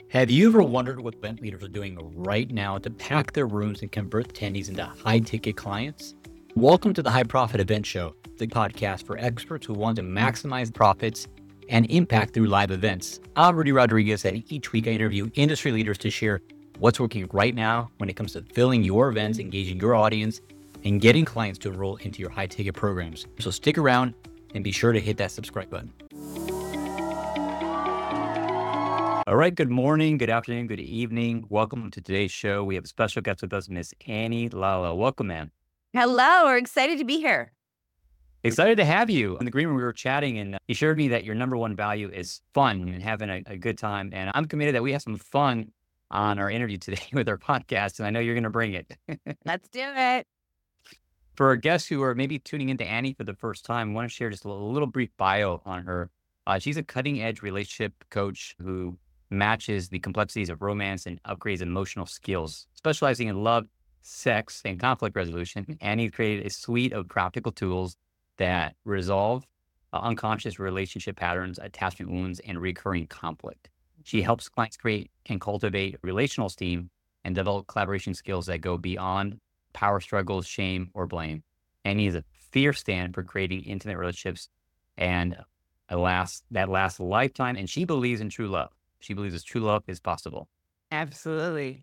Have you ever wondered what event leaders are doing right now to pack their rooms and convert attendees into high-ticket clients? Welcome to the High Profit Event Show, the podcast for experts who want to maximize profits and impact through live events. I'm Rudy Rodriguez, and each week I interview industry leaders to share what's working right now when it comes to filling your events, engaging your audience, and getting clients to enroll into your high-ticket programs. So stick around and be sure to hit that subscribe button. All right. Good morning, good afternoon, good evening. Welcome to today's show. We have a special guest with us, Miss Annie Lala. Welcome, ma'am. Hello, we're excited to be here. Excited to have you. In the green room, we were chatting, and you shared me that your number one value is fun and having a good time. And I'm committed that we have some fun on our interview today with our podcast, and I know you're going to bring it. Let's do it. For our guests who are maybe tuning into Annie for the first time, I want to share just a little brief bio on her. She's a cutting-edge relationship coach who matches the complexities of romance and upgrades emotional skills. Specializing in love, sex, and conflict resolution, Annie created a suite of practical tools that resolve unconscious relationship patterns, attachment wounds, and recurring conflict. She helps clients create and cultivate relational esteem and develop collaboration skills that go beyond power struggles, shame, or blame. Annie is a fierce stand for creating intimate relationships and that last a lifetime, and she believes in true love. She believes that true love is possible. Absolutely.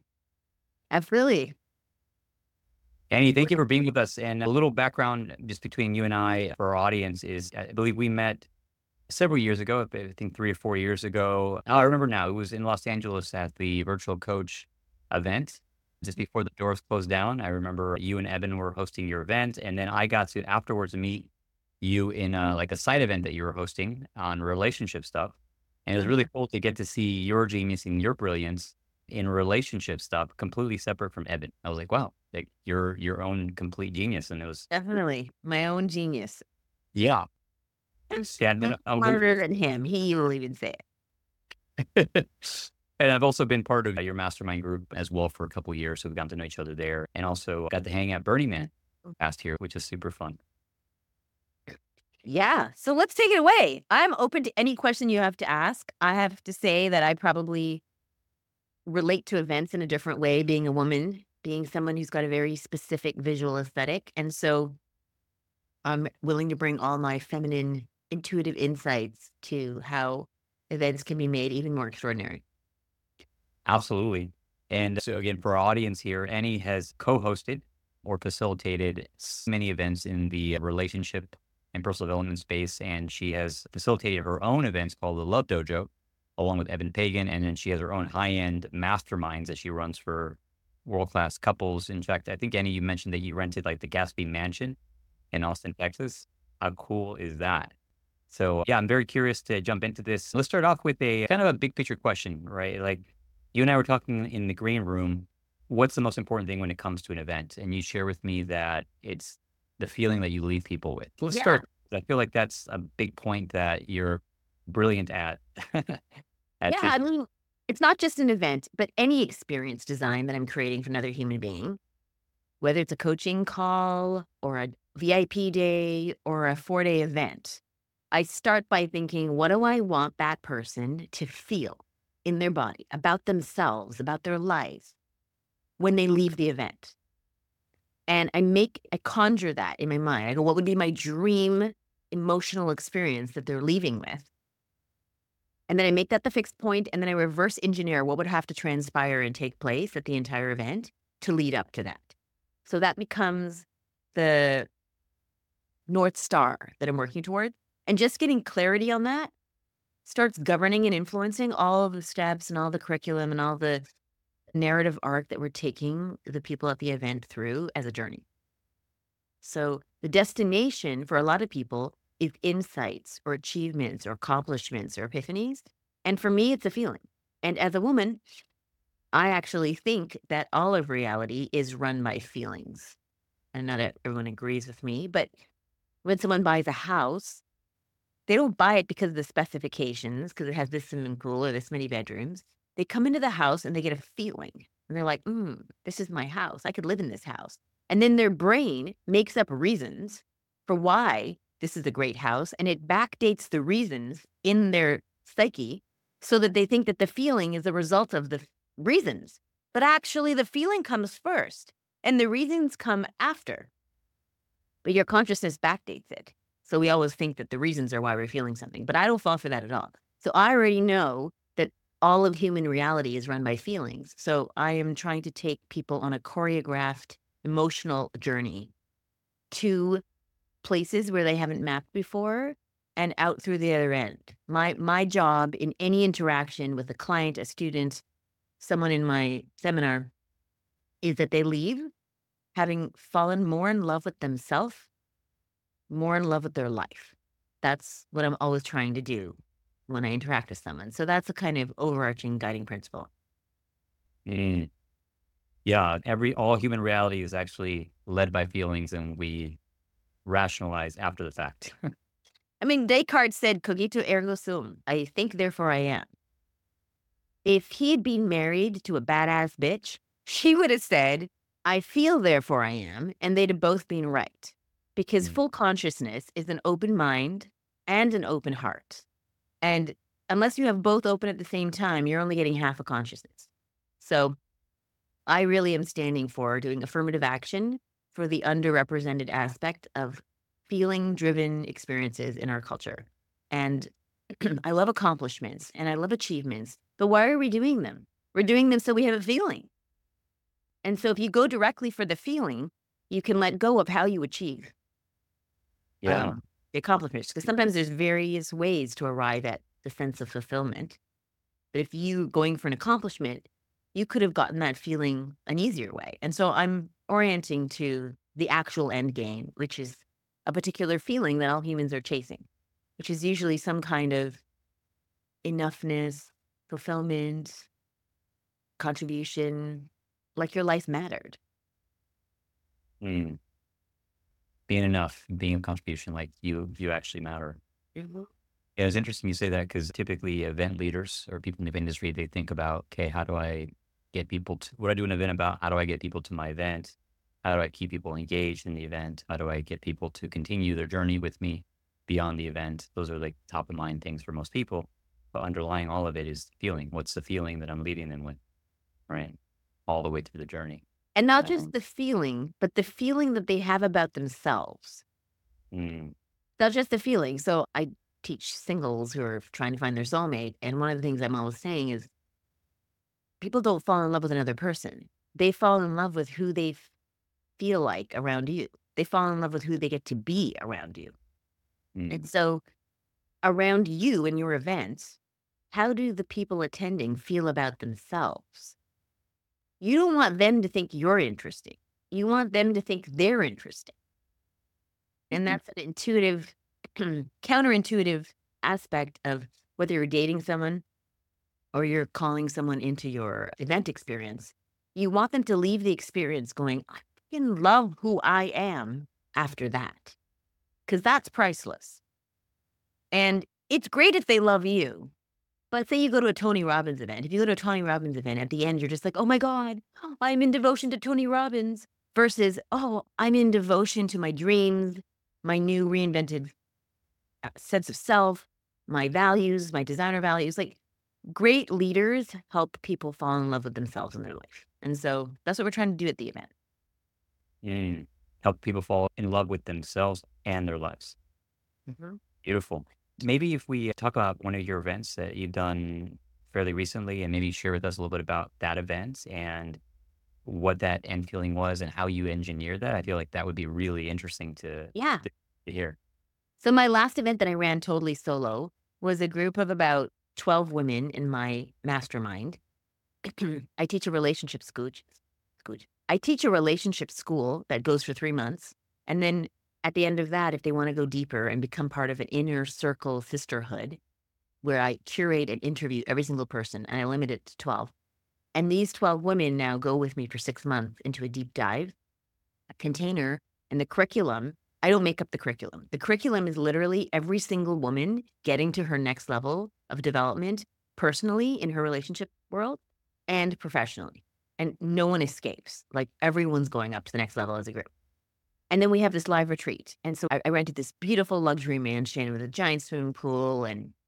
Annie, thank you for being with us. And a little background just between you and I for our audience is I believe we met several years ago, I think 3 or 4 years ago. I remember now, it was in Los Angeles at the Virtual Coach event just before the doors closed down. I remember you and Evan were hosting your event, and then I got to afterwards meet you in like a side event that you were hosting on relationship stuff. And it was really cool to get to see your genius and your brilliance in relationship stuff, completely separate from Evan. I was like, wow, like you're your own complete genius. And it was Definitely my own genius. yeah. Yeah, and I'm smarter than him. He will even say it. And I've also been part of your mastermind group as well for a couple of years. So we've gotten to know each other there, and also got to hang at Burning Man last year, which is super fun. Yeah. So let's take it away. I'm open to any question you have to ask. I have to say that I probably relate to events in a different way, being a woman, being someone who's got a very specific visual aesthetic. And so I'm willing to bring all my feminine intuitive insights to how events can be made even more extraordinary. Absolutely. And so again, for our audience here, Annie has co-hosted or facilitated many events in the relationship and personal development space. And she has facilitated her own events called the Love Dojo, along with Evan Pagan. And then she has her own high-end masterminds that she runs for world-class couples. In fact, I think, Annie, you mentioned that you rented like the Gatsby Mansion in Austin, Texas. How cool is that? So yeah, I'm very curious to jump into this. Let's start off with a kind of a big picture question, right? Like you and I were talking in the green room. What's the most important thing when it comes to an event? And you share with me that it's the feeling that you leave people with. Let's start. I feel like that's a big point that you're brilliant at. I mean, it's not just an event, but any experience design that I'm creating for another human being, whether it's a coaching call or a VIP day or a 4-day event. I start by thinking, what do I want that person to feel in their body, about themselves, about their life when they leave the event? And I conjure that in my mind. I go, what would be my dream emotional experience that they're leaving with? And then I make that the fixed point, and then I reverse engineer what would have to transpire and take place at the entire event to lead up to that. So that becomes the North Star that I'm working toward. And just getting clarity on that starts governing and influencing all of the steps and all the curriculum and all the narrative arc that we're taking the people at the event through as a journey. So the destination for a lot of people is insights or achievements or accomplishments or epiphanies. And for me, it's a feeling. And as a woman, I actually think that all of reality is run by feelings. And not everyone agrees with me, but when someone buys a house, they don't buy it because of the specifications, because it has this swimming pool or this many bedrooms. They come into the house and they get a feeling. And they're like, this is my house. I could live in this house. And then their brain makes up reasons for why this is a great house. And it backdates the reasons in their psyche so that they think that the feeling is a result of the reasons. But actually, the feeling comes first and the reasons come after. But your consciousness backdates it. So we always think that the reasons are why we're feeling something, but I don't fall for that at all. So I already know that all of human reality is run by feelings. So I am trying to take people on a choreographed emotional journey to places where they haven't mapped before and out through the other end. My job in any interaction with a client, a student, someone in my seminar is that they leave having fallen more in love with themselves, more in love with their life. That's what I'm always trying to do when I interact with someone. So that's a kind of overarching guiding principle. Mm. Yeah, all human reality is actually led by feelings, and we rationalize after the fact. I mean, Descartes said, cogito ergo sum. I think, therefore I am. If he had been married to a badass bitch, she would have said, I feel, therefore I am, and they'd have both been right. Because full consciousness is an open mind and an open heart. And unless you have both open at the same time, you're only getting half a consciousness. So I really am standing for doing affirmative action for the underrepresented aspect of feeling-driven experiences in our culture. And I love accomplishments and I love achievements, but why are we doing them? We're doing them so we have a feeling. And so if you go directly for the feeling, you can let go of how you achieve the accomplishments. Because sometimes there's various ways to arrive at the sense of fulfillment. But if you going for an accomplishment, you could have gotten that feeling an easier way. And so I'm orienting to the actual end game, which is a particular feeling that all humans are chasing, which is usually some kind of enoughness, fulfillment, contribution, like your life mattered. Being enough, being a contribution, like you actually matter. Mm-hmm. Yeah, it's interesting you say that, because typically event leaders or people in the industry, they think about, okay, how do I get people to, what I do an event about, how do I get people to my event? How do I keep people engaged in the event? How do I get people to continue their journey with me beyond the event? Those are like top of mind things for most people. But underlying all of it is feeling. What's the feeling that I'm leading them with, right? All the way through the journey. And not just the feeling, but the feeling that they have about themselves. Not just the feeling. So I teach singles who are trying to find their soulmate. And one of the things I'm always saying is people don't fall in love with another person. They fall in love with who they feel like around you. They fall in love with who they get to be around you. And so around you and your events, how do the people attending feel about themselves? You don't want them to think you're interesting. You want them to think they're interesting. And that's an intuitive, counterintuitive aspect of whether you're dating someone or you're calling someone into your event experience. You want them to leave the experience going, I fucking love who I am after that. Because that's priceless. And it's great if they love you. But say you go to a Tony Robbins event. If you go to a Tony Robbins event, at the end, you're just like, oh my God, I'm in devotion to Tony Robbins. Versus, oh, I'm in devotion to my dreams, my new reinvented sense of self, my values, my designer values. Like, great leaders help people fall in love with themselves in their life. And so that's what we're trying to do at the event. Help people fall in love with themselves and their lives. Beautiful. Maybe if we talk about one of your events that you've done fairly recently, and maybe share with us a little bit about that event and what that end feeling was and how you engineered that. I feel like that would be really interesting to hear. So my last event that I ran totally solo was a group of about 12 women in my mastermind. I teach a relationship I teach a relationship school that goes for 3 months. And then at the end of that, if they want to go deeper and become part of an inner circle sisterhood, where I curate and interview every single person, and I limit it to 12. And these 12 women now go with me for 6 months into a deep dive, a container, and the curriculum. I don't make up the curriculum. The curriculum is literally every single woman getting to her next level of development personally in her relationship world and professionally. And no one escapes. Like, everyone's going up to the next level as a group. And then we have this live retreat. And so I rented this beautiful luxury mansion with a giant swimming pool and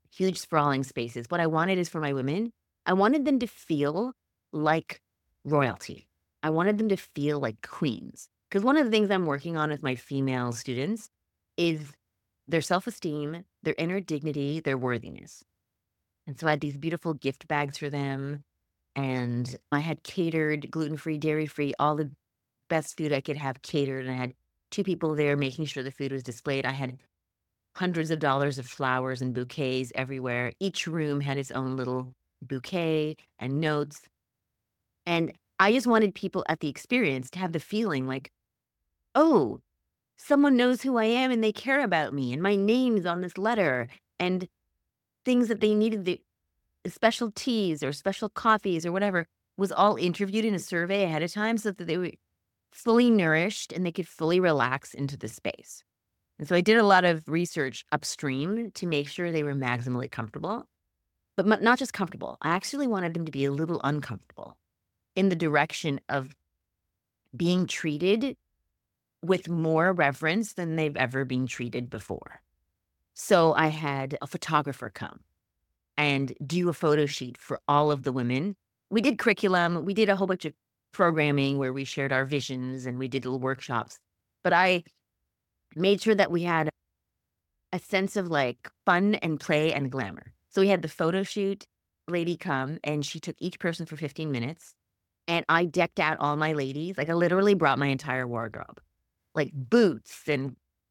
huge sprawling spaces. What I wanted is for my women, I wanted them to feel like royalty. I wanted them to feel like queens. Because one of the things I'm working on with my female students is their self-esteem, their inner dignity, their worthiness. And so I had these beautiful gift bags for them. And I had catered, gluten-free, dairy-free, all the best food I could have catered. And I had 2 people there making sure the food was displayed. I had hundreds of dollars of flowers and bouquets everywhere. Each room had its own little bouquet and notes. And I just wanted people at the experience to have the feeling like, oh, someone knows who I am and they care about me and my name's on this letter, and things that they needed, the special teas or special coffees or whatever, was all interviewed in a survey ahead of time so that they were fully nourished and they could fully relax into the space. And so I did a lot of research upstream to make sure they were maximally comfortable, but not just comfortable. I actually wanted them to be a little uncomfortable in the direction of being treated with more reverence than they've ever been treated before. So I had a photographer come and do a photo shoot for all of the women. We did curriculum. We did a whole bunch of programming where we shared our visions and we did little workshops. But I made sure that we had a sense of like fun and play and glamour. So we had the photo shoot lady come and she took each person for 15 minutes. And I decked out all my ladies. Like I literally brought my entire wardrobe, like boots and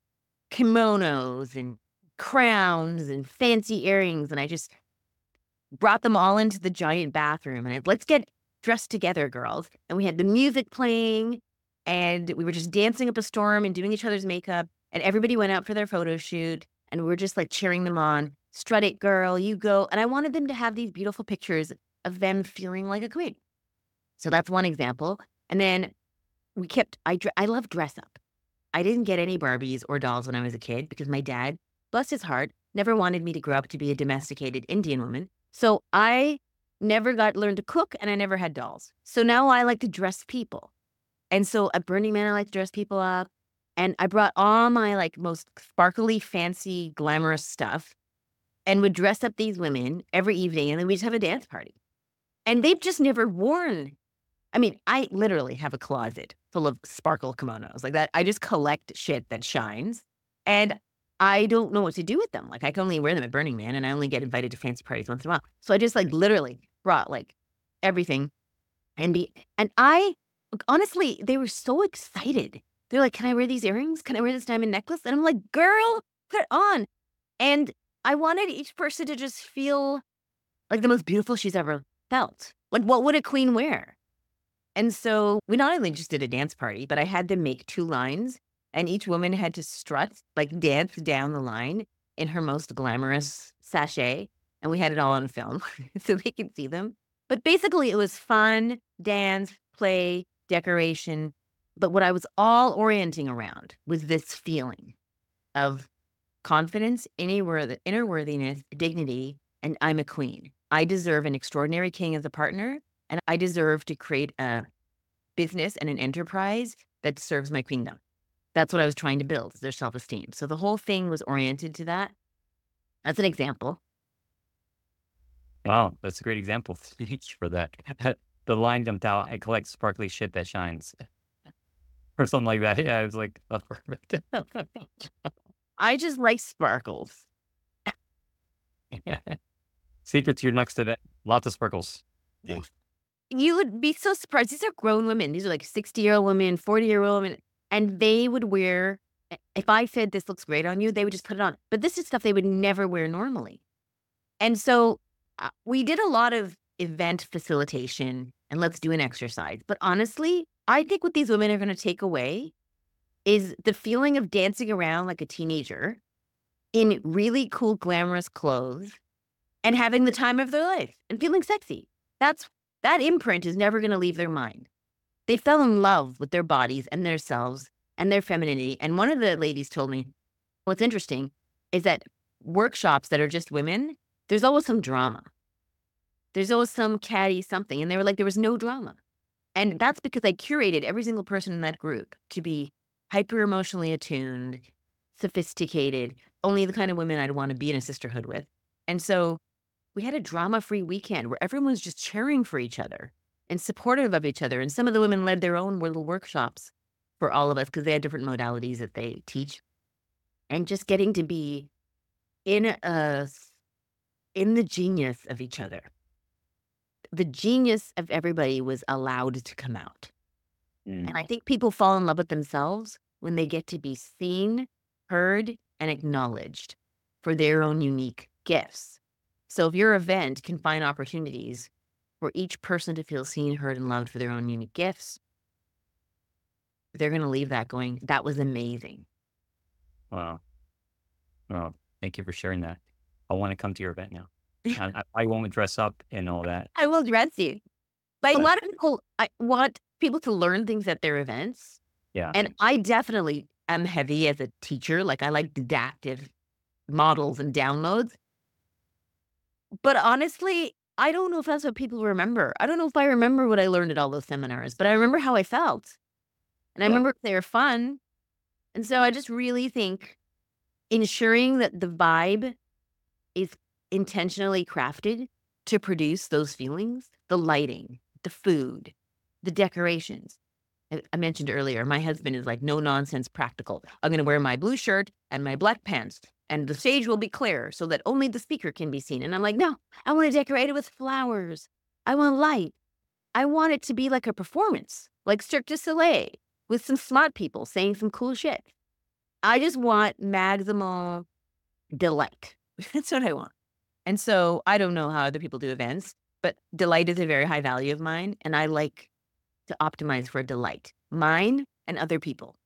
kimonos and crowns and fancy earrings. And I just brought them all into the giant bathroom and let's get dressed together, girls. And we had the music playing and we were just dancing up a storm and doing each other's makeup. And everybody went out for their photo shoot and we were just like cheering them on. Strut it, girl, you go. And I wanted them to have these beautiful pictures of them feeling like a queen. So that's one example. And then I love dress up. I didn't get any Barbies or dolls when I was a kid because my dad, bless his heart, never wanted me to grow up to be a domesticated Indian woman. So I never learned to cook and I never had dolls. So now I like to dress people. And so at Burning Man, I like to dress people up. And I brought all my like most sparkly, fancy, glamorous stuff and would dress up these women every evening. And then we just have a dance party. And they've just never worn. I mean, I literally have a closet full of sparkle kimonos like that. I just collect shit that shines and I don't know what to do with them. Like I can only wear them at Burning Man and I only get invited to fancy parties once in a while. So I just like literally brought like everything and honestly, they were so excited. They're like, can I wear these earrings? Can I wear this diamond necklace? And I'm like, girl, put it on. And I wanted each person to just feel like the most beautiful she's ever felt. Like, what would a queen wear? And so we not only just did a dance party, but I had them make 2 lines and each woman had to strut, like dance down the line in her most glamorous sachet. And we had it all on film so they could see them. But basically it was fun, dance, play, decoration. But what I was all orienting around was this feeling of confidence, inner worthiness, dignity, and I'm a queen. I deserve an extraordinary king as a partner, and I deserve to create a business and an enterprise that serves my queendom. That's what I was trying to build, their self-esteem. So the whole thing was oriented to that. That's an example. Wow, that's a great example. Thank you for that. The line jumped out. I collect sparkly shit that shines. Or something like that. Yeah, I was like, that's perfect. I just like sparkles. Secret to your next event. Lots of sparkles. Yeah. You would be so surprised. These are grown women. These are like 60-year-old women, 40-year-old women. And they would wear, if I said this looks great on you, they would just put it on. But this is stuff they would never wear normally. And so we did a lot of event facilitation and let's do an exercise. But honestly, I think what these women are going to take away is the feeling of dancing around like a teenager in really cool, glamorous clothes and having the time of their life and feeling sexy. That imprint is never going to leave their mind. They fell in love with their bodies and their selves and their femininity. And one of the ladies told me, what's interesting is that workshops that are just women, there's always some drama. There's always some catty something. And they were like, there was no drama. And that's because I curated every single person in that group to be hyper emotionally attuned, sophisticated, only the kind of women I'd want to be in a sisterhood with. And so we had a drama-free weekend where everyone was just cheering for each other and supportive of each other. And some of the women led their own little workshops for all of us because they had different modalities that they teach. And just getting to be in the genius of each other. The genius of everybody was allowed to come out. And I think people fall in love with themselves when they get to be seen, heard, and acknowledged for their own unique gifts. So if your event can find opportunities for each person to feel seen, heard, and loved for their own unique gifts, they're going to leave that going, that was amazing. Wow. Well, thank you for sharing that. I want to come to your event now. I won't dress up and all that. I will dress you. Like a lot of people, I want people to learn things at their events. Yeah. And I definitely am heavy as a teacher. Like I like adaptive models and downloads. But honestly, I don't know if that's what people remember. I don't know if I remember what I learned at all those seminars, but I remember how I felt. And I remember they were fun. And so I just really think ensuring that the vibe is intentionally crafted to produce those feelings, the lighting, the food, the decorations. I mentioned earlier, my husband is like no nonsense practical. I'm going to wear my blue shirt and my black pants and the stage will be clear so that only the speaker can be seen. And I'm like, no, I want to decorate it with flowers. I want light. I want it to be like a performance, like Cirque du Soleil with some smart people saying some cool shit. I just want maximal delight. That's what I want. And so I don't know how other people do events, but delight is a very high value of mine. And I like to optimize for delight, mine and other people.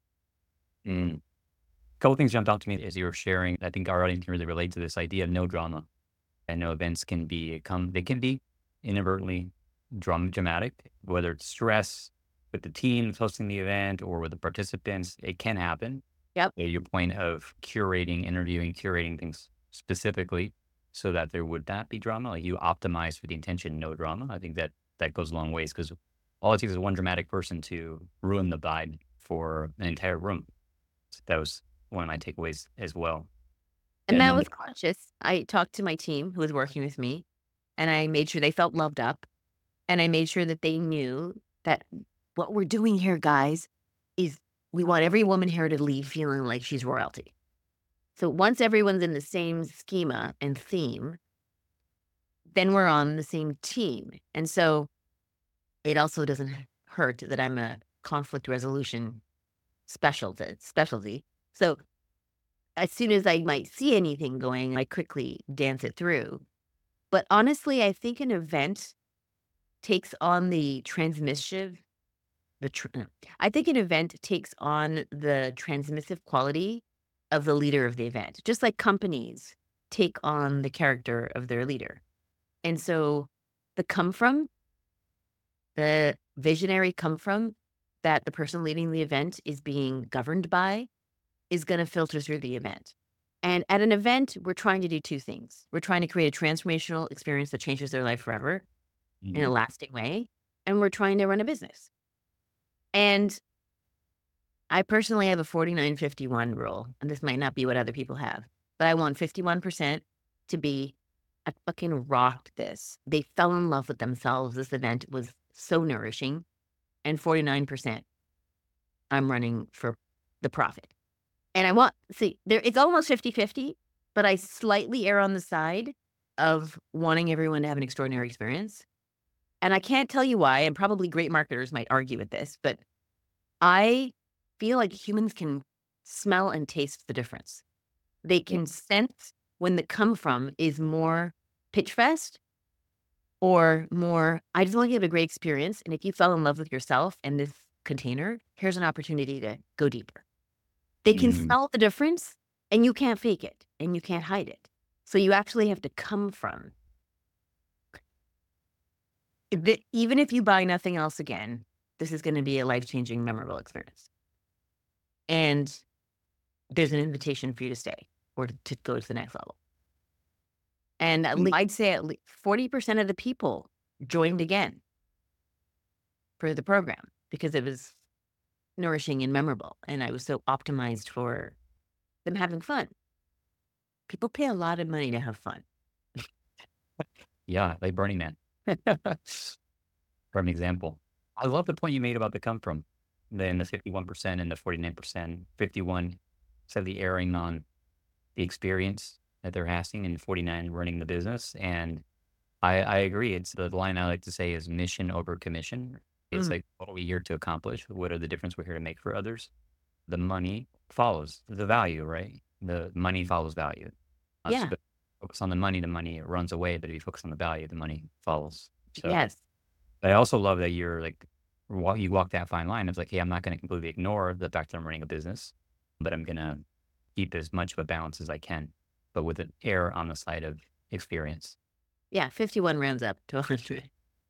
A couple things jumped out to me as you were sharing. I think our audience can really relate to this idea of no drama. I know events can be inadvertently dramatic, whether it's stress with the team hosting the event or with the participants. It can happen. Yep. Your point of curating things specifically so that there would not be drama. Like you optimize for the intention, no drama. I think that goes a long ways because all it takes is one dramatic person to ruin the vibe for an entire room. So that was one of my takeaways as well. And that was conscious. I talked to my team who was working with me and I made sure they felt loved up and I made sure that they knew that what we're doing here, guys, is we want every woman here to leave feeling like she's royalty. So once everyone's in the same schema and theme, then we're on the same team. And so it also doesn't hurt that I'm a conflict resolution specialty. So as soon as I might see anything going, I quickly dance it through. But honestly, I think an event takes on the transmissive quality of the leader of the event, just like companies take on the character of their leader. And so the visionary come from that the person leading the event is being governed by is going to filter through the event. And at an event, we're trying to do two things. We're trying to create a transformational experience that changes their life forever in a lasting way. And we're trying to run a business. And I personally have a 49-51 rule, and this might not be what other people have, but I want 51% to be, I fucking rocked this. They fell in love with themselves. This event was so nourishing. And 49%, I'm running for the profit. And it's almost 50-50, but I slightly err on the side of wanting everyone to have an extraordinary experience. And I can't tell you why, and probably great marketers might argue with this, but I feel like humans can smell and taste the difference. They can sense when the come from is more pitch fest or more, I just want you to have a great experience. And if you fell in love with yourself and this container, here's an opportunity to go deeper. They can smell the difference and you can't fake it and you can't hide it. So you actually have to come from. Even if you buy nothing else again, this is going to be a life-changing, memorable experience. And there's an invitation for you to stay or to go to the next level. And I'd say at least 40% of the people joined again for the program because it was nourishing and memorable. And I was so optimized for them having fun. People pay a lot of money to have fun. Yeah, like Burning Man. For an example. I love the point you made about the come from. Then the 51% and the 49%. 51 sadly erring on the experience that they're having, and 49 running the business. And I agree. It's the line I like to say is mission over commission. It's Mm, like, what are we here to accomplish? What are the difference we're here to make for others? The money follows the value, right? The money follows value. yeah. Focus on the money runs away. But if you focus on the value, the money follows. So Yes. but I also love that you're like, you walk that fine line. It's like, hey, I'm not going to completely ignore the fact that I'm running a business, but I'm going to keep as much of a balance as I can, but with an air on the side of experience. Yeah. 51 rounds up to 100.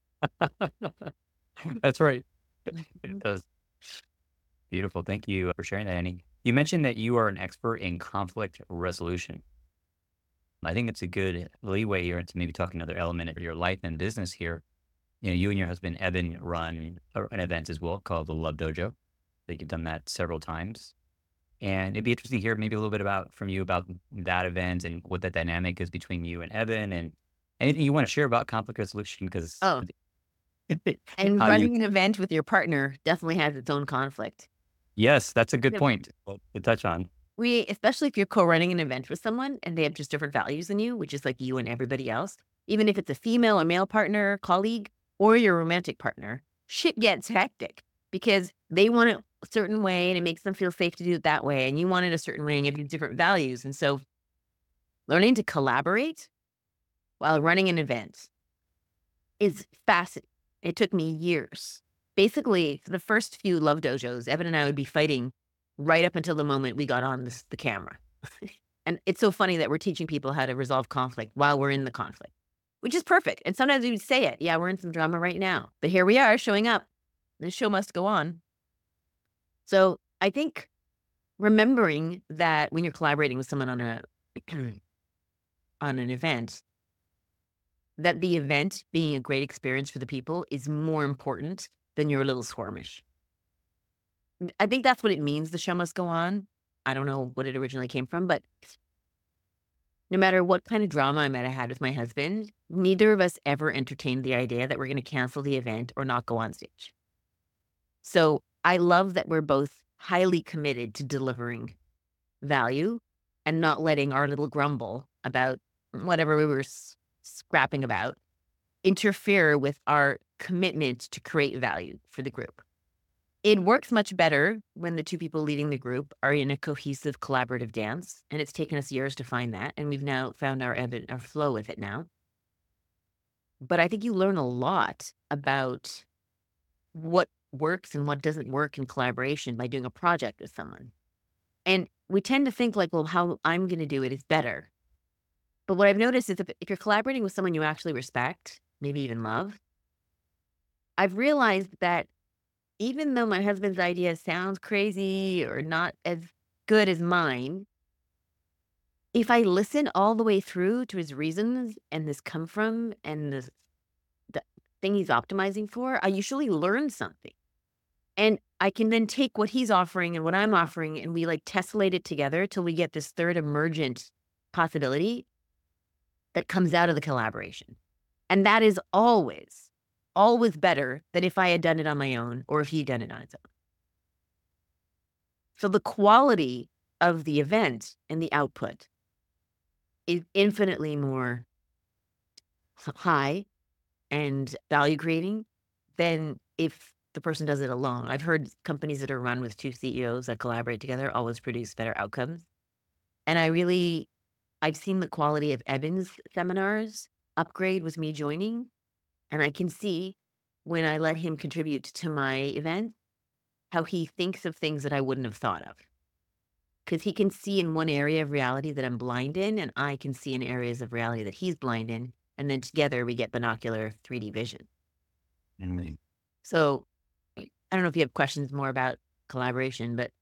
That's right. It Mhm. does. Beautiful. Thank you for sharing that, Annie. You mentioned that you are an expert in conflict resolution. I think it's a good leeway here into maybe talking another element of your life and business here. You and your husband, Evan, run an event as well called the Love Dojo. I think you've done that several times. And it'd be interesting to hear maybe a little bit from you about that event and what that dynamic is between you and Evan, and anything you want to share about conflict resolution, because Oh, and how you, running an event with your partner definitely has its own conflict. yes, that's a good Yeah. point to touch on. Especially if you're co-running an event with someone and they have just different values than you, which is like you and everybody else, even if it's a female or male partner, colleague, or your romantic partner, shit gets hectic because they want it a certain way and it makes them feel safe to do it that way. And you want it a certain way and you have these different values. And so learning to collaborate while running an event is fascinating. It took me years. Basically, for the first few Love Dojos, Evan and I would be fighting right up until the moment we got on the camera. And it's so funny that we're teaching people how to resolve conflict while we're in the conflict, which is perfect. And sometimes we would say it, yeah, we're in some drama right now, but here we are showing up. The show must go on. So I think remembering that when you're collaborating with someone on a on an event, that the event being a great experience for the people is more important than you're a little squirmish. I think that's what it means, the show must go on. I don't know what it originally came from, but no matter what kind of drama I might have had with my husband, neither of us ever entertained the idea that we're going to cancel the event or not go on stage. So I love that we're both highly committed to delivering value and not letting our little grumble about whatever we were scrapping about interfere with our commitment to create value for the group. It works much better when the two people leading the group are in a cohesive, collaborative dance, and it's taken us years to find that, and we've now found our flow with it now. But I think you learn a lot about what works and what doesn't work in collaboration by doing a project with someone. And we tend to think like, well, how I'm going to do it is better. But what I've noticed is if you're collaborating with someone you actually respect, maybe even love, I've realized that even though my husband's idea sounds crazy or not as good as mine, if I listen all the way through to his reasons and this come from and the thing he's optimizing for, I usually learn something. And I can then take what he's offering and what I'm offering and we like tessellate it together till we get this third emergent possibility that comes out of the collaboration. And that is always better than if I had done it on my own or if he'd done it on his own. So the quality of the event and the output is infinitely more high and value creating than if the person does it alone. I've heard companies that are run with two CEOs that collaborate together always produce better outcomes. And I've seen the quality of Evan's seminars upgrade with me joining. And I can see when I let him contribute to my event, how he thinks of things that I wouldn't have thought of. Because he can see in one area of reality that I'm blind in, and I can see in areas of reality that he's blind in. And then together we get binocular 3D vision. Mm. So I don't know if you have questions more about collaboration, but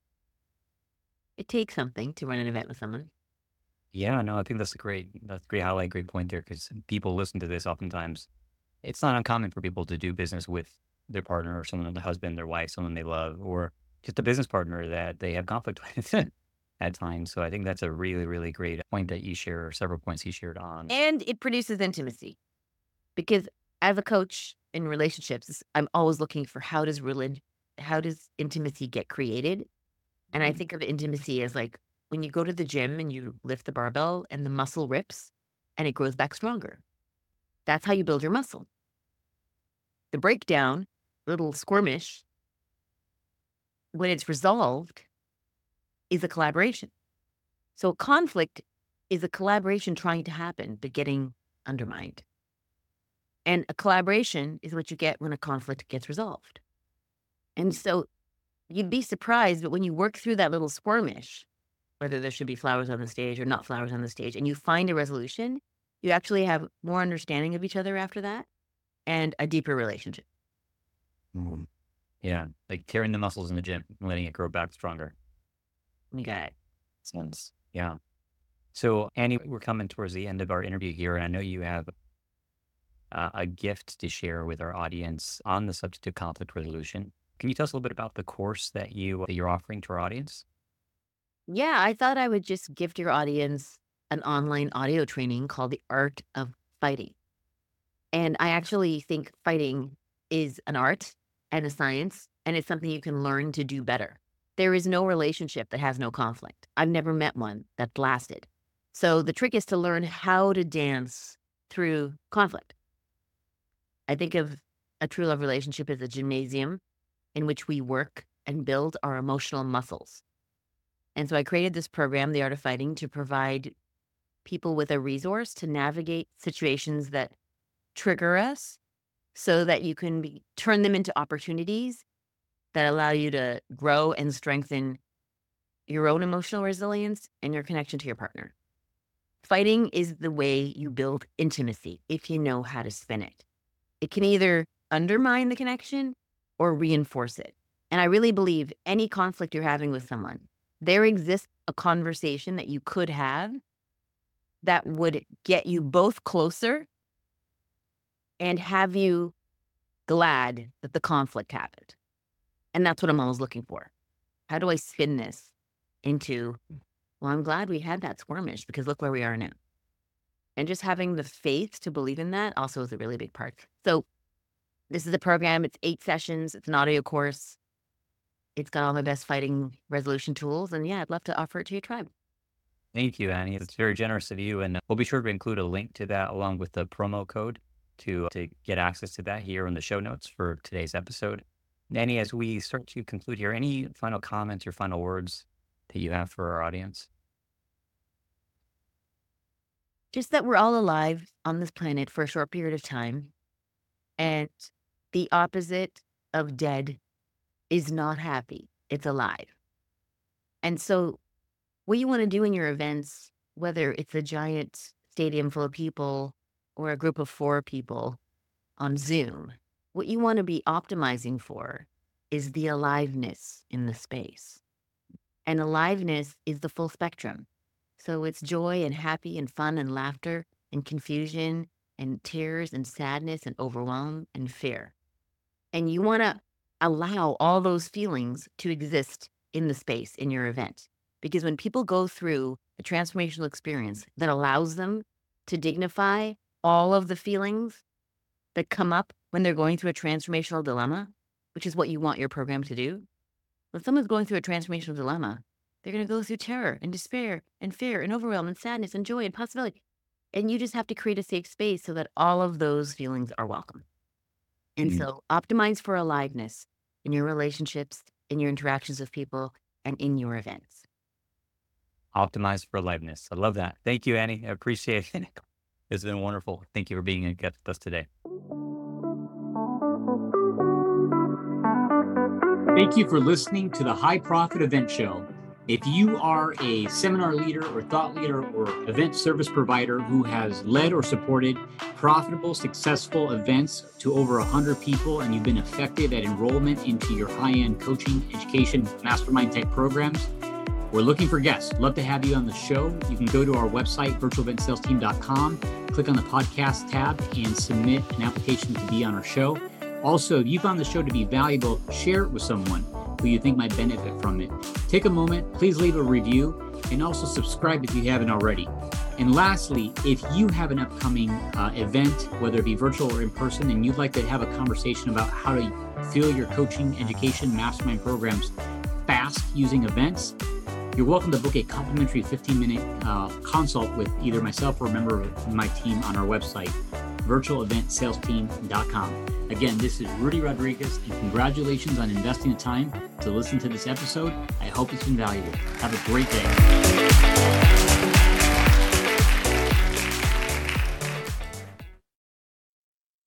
it takes something to run an event with someone. Yeah, no, I think that's a great highlight, great point there, because people listen to this oftentimes. It's not uncommon for people to do business with their partner or someone, their husband, their wife, someone they love, or just a business partner that they have conflict with at times. So I think that's a really, really great point that you share, or several points you shared on. And it produces intimacy. Because as a coach in relationships, I'm always looking for how does intimacy get created? And I think of intimacy as like when you go to the gym and you lift the barbell and the muscle rips and it grows back stronger. That's how you build your muscle. The breakdown, little squirmish, when it's resolved, is a collaboration. So conflict is a collaboration trying to happen, but getting undermined. And a collaboration is what you get when a conflict gets resolved. And so you'd be surprised, but when you work through that little squirmish, whether there should be flowers on the stage or not flowers on the stage, and you find a resolution, you actually have more understanding of each other after that and a deeper relationship. Yeah, like tearing the muscles in the gym and letting it grow back stronger. You got it. Sense. Yeah. So, Annie, we're coming towards the end of our interview here, and I know you have a gift to share with our audience on the subject of conflict resolution. Can you tell us a little bit about the course that you're offering to our audience? Yeah, I thought I would just gift your audience an online audio training called The Art of Fighting. And I actually think fighting is an art and a science, and it's something you can learn to do better. There is no relationship that has no conflict. I've never met one that lasted. So the trick is to learn how to dance through conflict. I think of a true love relationship as a gymnasium in which we work and build our emotional muscles. And so I created this program, The Art of Fighting, to provide people with a resource to navigate situations that trigger us so that you can turn them into opportunities that allow you to grow and strengthen your own emotional resilience and your connection to your partner. Fighting is the way you build intimacy if you know how to spin it. It can either undermine the connection or reinforce it. And I really believe any conflict you're having with someone, there exists a conversation that you could have that would get you both closer and have you glad that the conflict happened. And that's what I'm always looking for. How do I spin this into, well, I'm glad we had that squirmish because look where we are now. And just having the faith to believe in that also is a really big part. So this is a program. It's 8 sessions. It's an audio course. It's got all my best fighting resolution tools. And yeah, I'd love to offer it to your tribe. Thank you, Annie. It's very generous of you. And we'll be sure to include a link to that along with the promo code to get access to that here in the show notes for today's episode. Annie, as we start to conclude here, any final comments or final words that you have for our audience? Just that we're all alive on this planet for a short period of time. And the opposite of dead is not happy. It's alive. And so what you want to do in your events, whether it's a giant stadium full of people or a group of 4 people on Zoom, what you want to be optimizing for is the aliveness in the space. And aliveness is the full spectrum. So it's joy and happy and fun and laughter and confusion and tears and sadness and overwhelm and fear. And you want to allow all those feelings to exist in the space in your event. Because when people go through a transformational experience that allows them to dignify all of the feelings that come up when they're going through a transformational dilemma, which is what you want your program to do. When someone's going through a transformational dilemma, they're going to go through terror and despair and fear and overwhelm and sadness and joy and possibility. And you just have to create a safe space so that all of those feelings are welcome. And so optimize for aliveness in your relationships, in your interactions with people, and in your events. Optimize for aliveness. I love that. Thank you, Annie. I appreciate it. It's been wonderful. Thank you for being a guest with us today. Thank you for listening to the High Profit Event Show. If you are a seminar leader or thought leader or event service provider who has led or supported profitable, successful events to over 100 people, and you've been effective at enrollment into your high-end coaching, education, mastermind type programs, we're looking for guests. Love to have you on the show. You can go to our website, virtualeventsalesteam.com, click on the podcast tab and submit an application to be on our show. Also, if you found the show to be valuable, share it with someone who you think might benefit from it. Take a moment, please leave a review, and also subscribe if you haven't already. And lastly, if you have an upcoming event, whether it be virtual or in person, and you'd like to have a conversation about how to fill your coaching, education, mastermind programs fast using events, you're welcome to book a complimentary 15-minute consult with either myself or a member of my team on our website, virtualeventsalesteam.com. Again, this is Rudy Rodriguez, and congratulations on investing the time to listen to this episode. I hope it's been valuable. Have a great day.